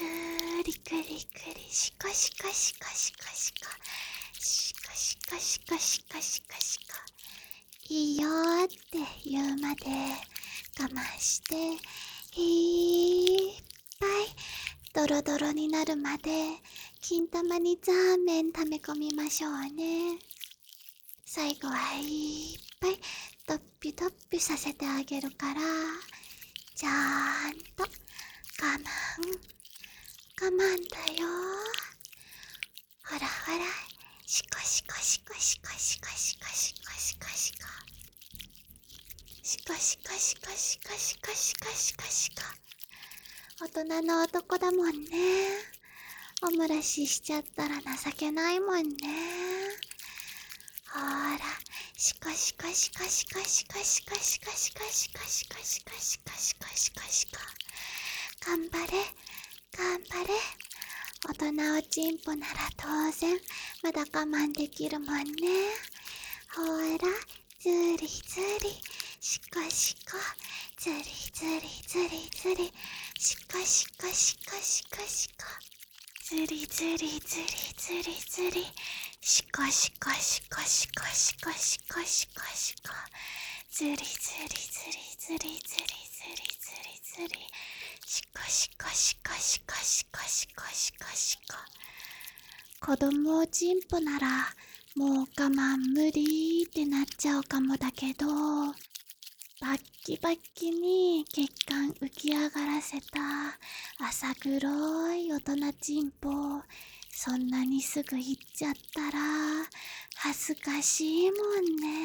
りくりくり、しこしこしこしこしこ、しこしこしこしこしこしこ。いいよーって言うまで我慢して、いっぱいドロドロになるまで金玉にザーメン溜め込みましょうね。最後はいっぱいドッピドッピさせてあげるから、ちゃんと我慢我慢だよ。ほらほら、しこしこしこしこしこしこしこしこしこ、しこしこしこしこしこしこしこしこ。大人の男だもんね。お漏らししちゃったら情けないもんね。ほら、しこしこしこしこしこしこしこしこしこしこしこしこしこしこしこ。頑張れ頑張れ。大人おちんぽなら当然まだ我慢できるもんね。ほら、ずりずり、しこしこ、ずりずりずりずり、しこしこしこしこしこ、ずりずりずりずりずり、しこしこしこしこしこしこしこしこ、ずりずりずりずりずりずりずりずり、しこしこしこしこしこしこしこしこ。子供おちんぽならもう我慢無理ってなっちゃうかもだけど、バッキバッキに血管浮き上がらせた浅黒い大人ちんぽ、そんなにすぐ行っちゃったら恥ずかしいもんね。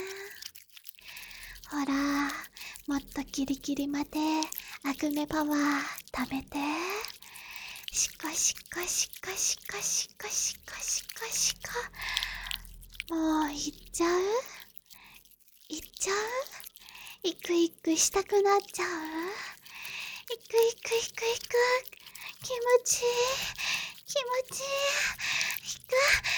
ほら、もっとキリキリまでアグメパワー食べて。しこしこしこしこしこしこしこしこ。もう行っちゃう？行っちゃう？行く行くしたくなっちゃう？行く行く行く行く。気持ちいい気持ちいい。行く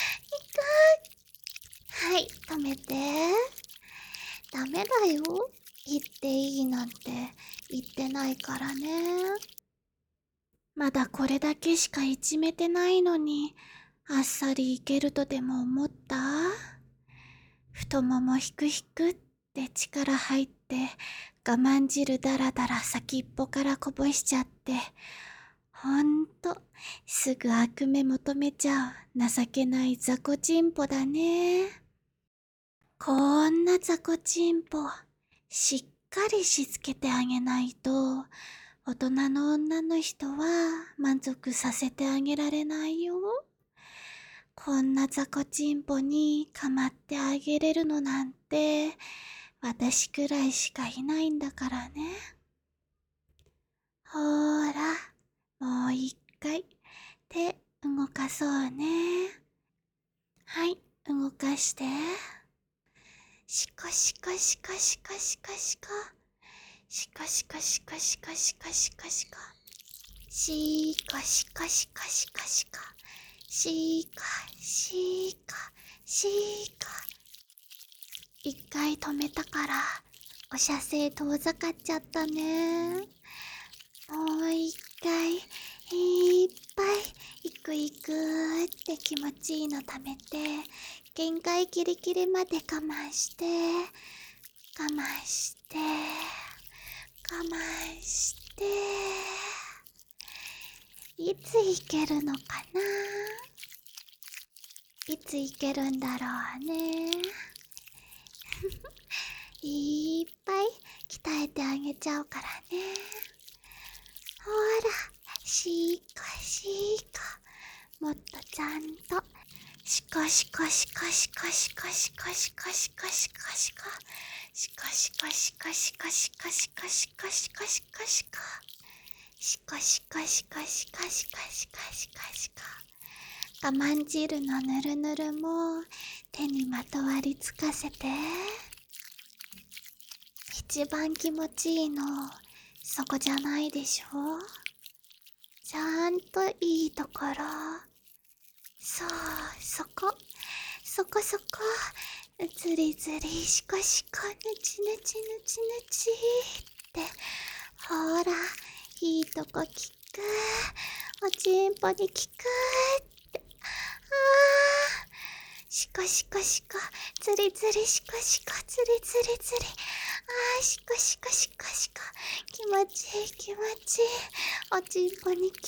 行く。はい、止めて。ダメだよ。行っていいなんて言ってないからね。まだこれだけしかいじめてないのに、あっさりいけるとでも思った？太ももひくひくって力入って、我慢汁だらだら先っぽからこぼしちゃって、ほんと、すぐ悪夢求めちゃう情けない雑魚ちんぽだね。こんな雑魚ちんぽ、しっかりしつけてあげないと、大人の女の人は満足させてあげられないよ。こんな雑魚ちんぽに構ってあげれるのなんて、私くらいしかいないんだからね。ほーら、もう一回手動かそうね。はい、動かして。しこしこしこしこしこしこ。しこしこしこしこしこしこしこ。しこしこしこしこしこ。しこしこしこ。一回止めたからお射精遠ざかっちゃったね。もう一回いっぱいいくいくって気持ちいいのためて、限界ギリギリまで我慢して我慢して我慢して、いついけるのかな。いついけるんだろうね。いっぱい鍛えてあげちゃうからね。ほら、しこしこ。もっとちゃんと。しこしこしこしこしこしこしこしこしこしこ。しこしこしこしこしこしこしこしこしこしこ。しこしこしこしこしこしこしこしこ。我慢汁のぬるぬるも手にまとわりつかせて。一番気持ちいいのそこじゃないでしょ。ちゃんといいところ。そう、そこそこそこ。ずりずりしこしこ、ぬちぬちぬちぬちって。ほら、いいとこ聞く。 おちんぽに効くって。シコシコシコ、ズリズリシコシコ、ズリズリズリ。シコシコシコシコ。気持ちいい気持ちいい。おちんぽに効く。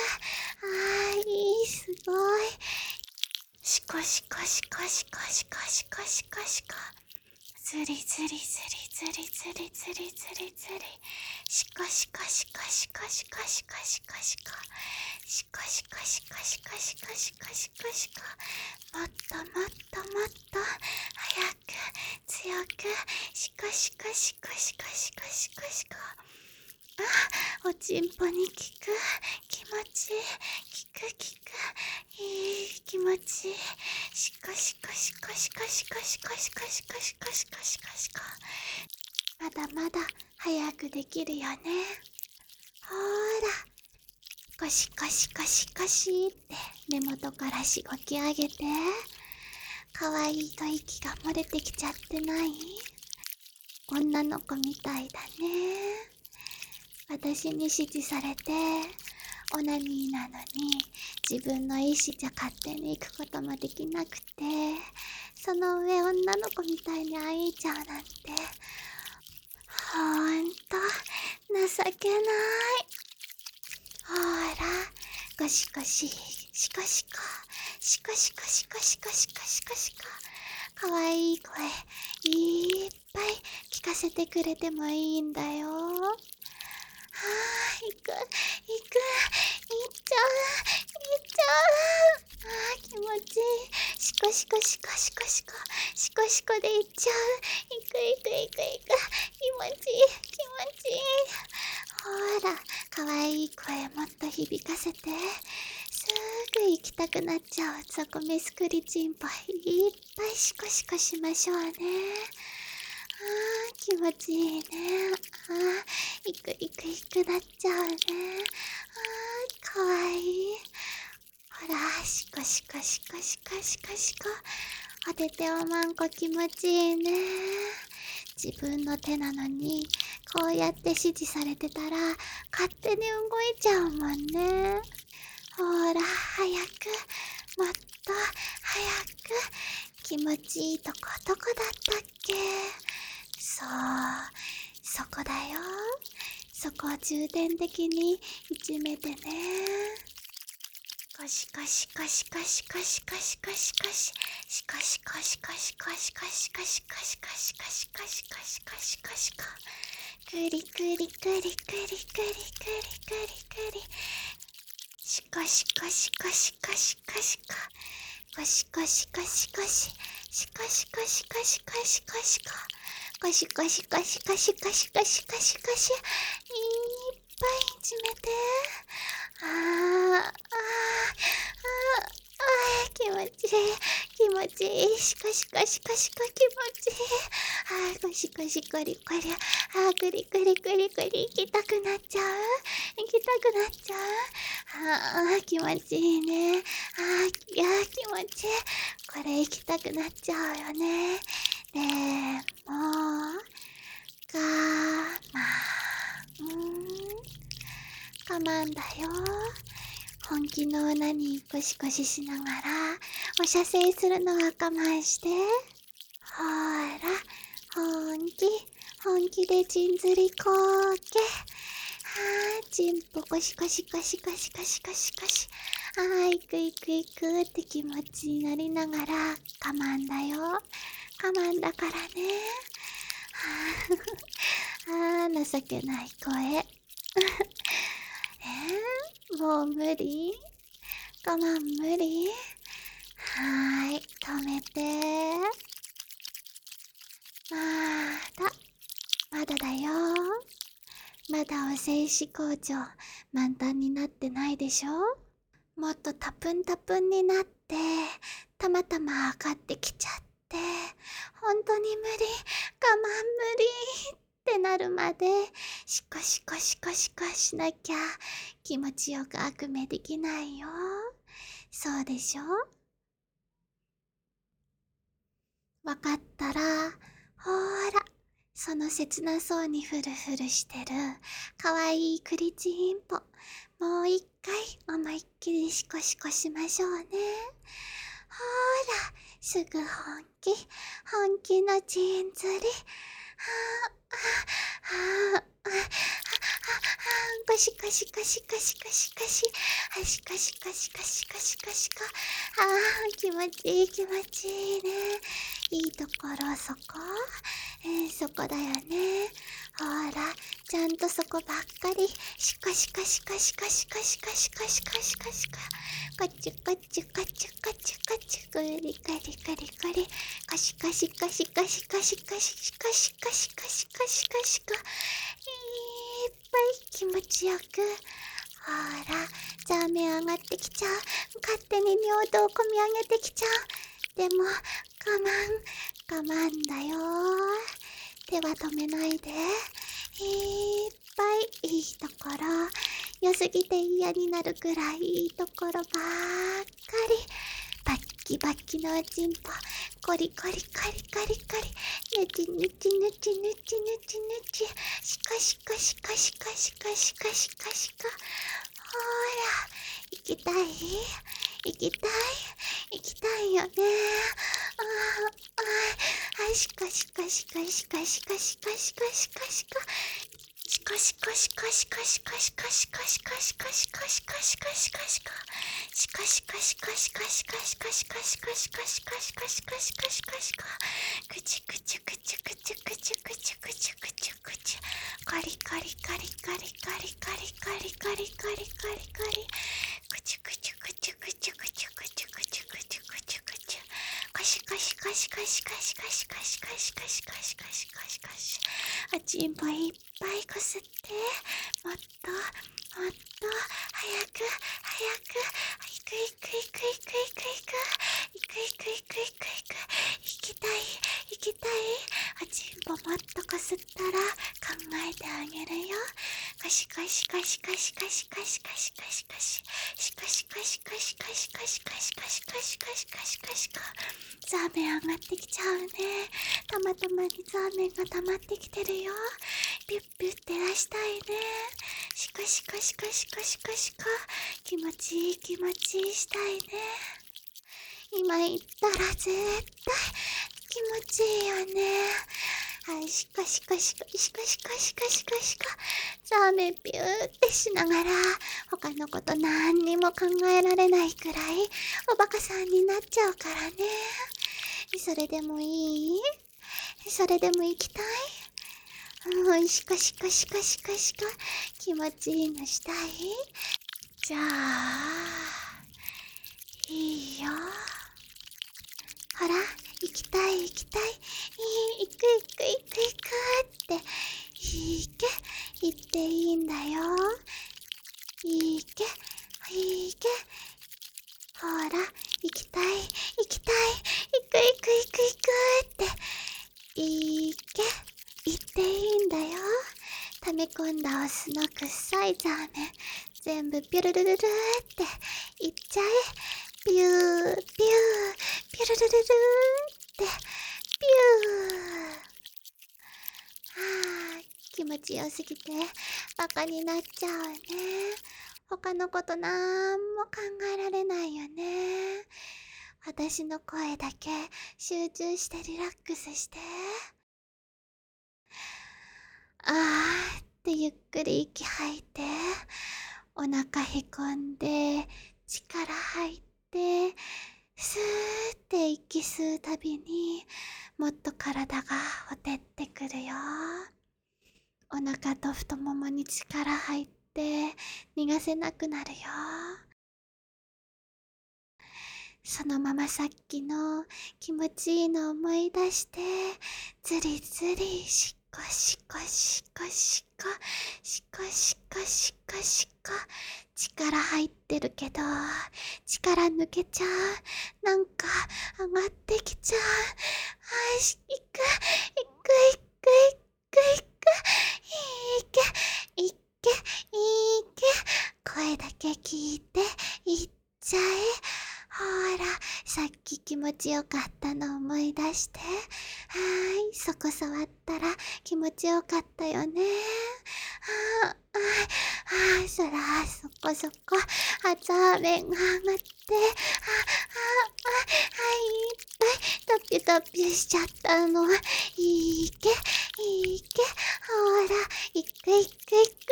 いい、すごい。シコシコシコシコシコシコシコシコ。ズリズリズリズリズリズリズリズリ。シコシコシコシコシコシコシコシコ。シコシコシコシコシコシコシコシコ。もっともっともっと早く強く。シコシコシコシコシコシコシコ。おちんぽに効く。気持ちいい。効く効く。いい気持ちいい。シコシコシコシコシコシコシコシコシコシコシコシコ。まだまだ早くできるよね。ほーら。コシコシコシコシって根元からしごき上げて。かわいい吐息が漏れてきちゃってない？女の子みたいだね。私に指示されてオナニーなのに自分の意思じゃ勝手に行くこともできなくて、その上女の子みたいに会えちゃうなんてほんと情けない。ほーら、ゴシゴシシコシコシコシコシコシコシコシコシコ。かわいい声いっぱい聞かせてくれてもいいんだよ。行く行っちゃう行っちゃう。気持ちいい。シコシコシコシコシコシコシコで行っちゃう。行く行く行く行く。気持ちいい気持ちいい。ほら、かわいい声もっと響かせて。すぐ行きたくなっちゃうゾコメスクリチンポいっぱいシコシコしましょうね。気持ちいいね。行く行く行くなっちゃうね。かわいい。ほら、シコシコシコシコシコシコ。おてておまんこ気持ちいいね。自分の手なのにこうやって指示されてたら勝手に動いちゃうもんね。ほら、早く、もっと早く。気持ちいいとこどこだったっけ？そう、そこだよ。そこを重点的にいじめてね。コシコシコシコシコシコシコシコシシコシコシコシコシコシコシコシコシコシコシコシコシコシコ。クリクリクリクリクリクリクリクリ。シコシコシコシコシコシコ。コシコシコシコシシコシコシコシコシコシコ。コシコシコシコシコシコシコシコシ。いっぱいいじめて。気持ちいい気持ちいい。シコシコシコシコ気持ちいい。コシコシコリコリ。クリクリクリクリ。行きたくなっちゃう行きたくなっちゃう。気持ちいいね。いや気持ちいい。これ行きたくなっちゃうよね。でも我慢だよ。本気の女にコシコシしながらお射精するのは我慢して。ほら、本気でちんずりこーけ。ちんぽコシコシコシコシコシコシコシ。行く行く行くって気持ちになりながら我慢だよ。我慢だからね。情けない声。もう無理？我慢無理？止めて。まだだよ。まだお精子工場満タンになってないでしょ。もっとタプンタプンになってたまたま上がってきちゃって、本当に無理、我慢無理ってなるまでシコシコシコシコしなきゃ気持ちよく悪夢できないよ。そうでしょ。わかったら、ほーら、その切なそうにフルフルしてるかわいいクリチンポもう一回思いっきりシコシコしましょうね。ほーら、すぐ本気のジーンズリ。はあ、はあ、はあ、はあ、ゴシゴシゴシゴシゴシゴシ。はしかしかしかしかしかしか。ああ、気持ちいい気持ちいいね。いいところそこ。そこだよね。ほら、ちゃんとそこばっかり。シカシカシカシカシカシカシカシカシカシカ。カチュカチュカチュカチュカチュ。グリカリカリカリ。カシカシカシカシカシカシカシカシカシカシカシカ。いっぱい気持ちよく。ほら、ザーメン上がってきちゃう。勝手に尿道をこみ上げてきちゃう。でも、我慢だよ。手は止めないで。いっぱいいいところ。良すぎて嫌になるくらいいいところばっかり。バッキバッキのおちんぽ。コリコリカリカリカリ。ぬちぬちぬちぬちぬちぬち。シカシカシカシカシカシカシカシカ。ほら、行きたい行きたい行きたいよね。シカシカシカシカシカシカシカシカシカ。シカシカシカシカシカシカシカシカシカシカシカシカシカシカ。シカシカシカシカシカシカシカシカシカシカシカシカシカシカシカ。クチクチクチクチクチクチクチクチクチ。カリカリカリカリカリカリカリカリカリカリカリ。クチクチクチクチクチクチクチクチクチクチ。カシカシカシカシカシカシカシカシカシカシカシカシカシ。おちんぽいっぱいこすって。もっともっと早く早く。いくいくいくいくいくいく。いくいくいくいくいく。行きたい行きたい。おちんぽもっとこすったら考えてあげるよ。カシカシカシカシカシカシカシカシカシ。シカシカシカシカシカシカシカシカシカシカシカシカ。ザーメン上がってきちゃうね。たまたまにザーメンが溜まってきてるよ。ピュッピュッて出したいね。シカシカシカシカシカシカ。気持ちいい気持ちいいしたいね。今言ったら絶対気持ちいいよね。はい、シカシカシカシカシカシカシカシカ。ザーメンピューってしながら他のこと何にも考えられないくらいおバカさんになっちゃうからね。それでもいい？それでも行きたい？シカシカシカシカシカ。気持ちいいのしたい？じゃあいいよ。ほら、行きたい行きたい。行く行く行く行くって。行け、行っていいんだよ。行け、行け。ほら、行きたい行きたい。行く行く行く行くって。行け、行っていいんだよ。溜め込んだお酢のくっさいザーメン全部ピュルルルルーっていっちゃえ。ピューピューピュルルルルーってピュー。気持ちよすぎてバカになっちゃうね。他のことなんも考えられないよね。私の声だけ集中してリラックスして。ってゆっくり息吐いて、お腹へこんで力入って、スーって息吸うたびにもっと体がほてってくるよ。お腹と太ももに力入って逃がせなくなるよ。そのままさっきの気持ちいいの思い出して、ずりずりしこしこしこしこしこしこしこしこ。力入ってるけど力抜けちゃう。なんか上がってきちゃう。行く行く行く行く行く。行け行け行け。声だけ聞いて行っちゃえ。ほら、さっき気持ちよかったの思い出して。そこ触ったら気持ちよかったよね。 そら、そこそこ。ザーメンが上がって。いっぱい、トピュトピュしちゃったの。いけ、いけ。ほら、いくいくい